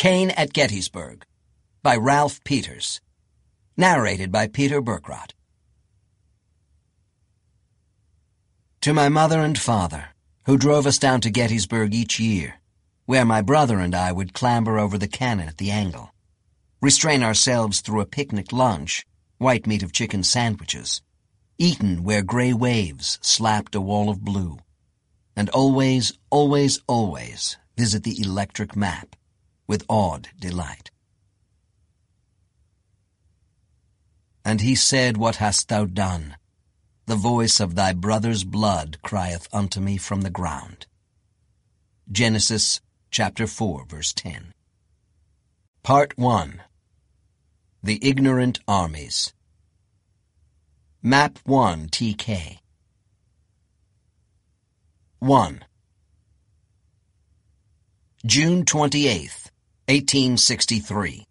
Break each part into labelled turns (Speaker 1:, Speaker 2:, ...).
Speaker 1: Kane at Gettysburg by Ralph Peters. Narrated by Peter Berkrot. To my mother and father, who drove us down to Gettysburg each year, where my brother and I would clamber over the cannon at the angle, restrain ourselves through a picnic lunch, white meat of chicken sandwiches, eaten where gray waves slapped a wall of blue, and always, always, always visit the electric map with awed delight. And he said, "What hast thou done? The voice of thy brother's blood crieth unto me from the ground." Genesis chapter 4, verse 10. Part 1. The Ignorant Armies. Map 1 TK. 1. June 28th, 1863.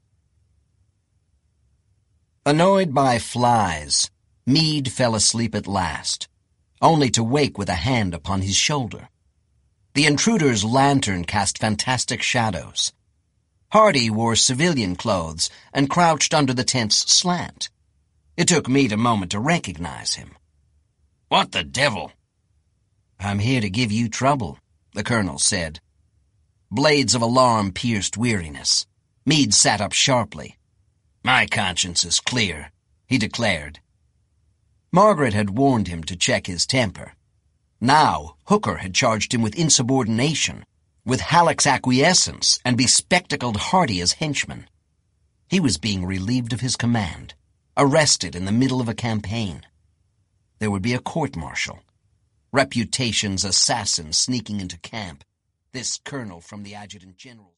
Speaker 1: Annoyed by flies, Meade fell asleep at last, only to wake with a hand upon his shoulder. The intruder's lantern cast fantastic shadows. Hardy wore civilian clothes and crouched under the tent's slant. It took Meade a moment to recognize him. "What the devil?" "I'm here to give you trouble," the colonel said. Blades of alarm pierced weariness. Meade sat up sharply. "My conscience is clear," he declared. Margaret had warned him to check his temper. Now Hooker had charged him with insubordination, with Halleck's acquiescence, and bespectacled Hardee as henchman. He was being relieved of his command, arrested in the middle of a campaign. There would be a court-martial. Reputation's assassin sneaking into camp, this colonel from the adjutant general.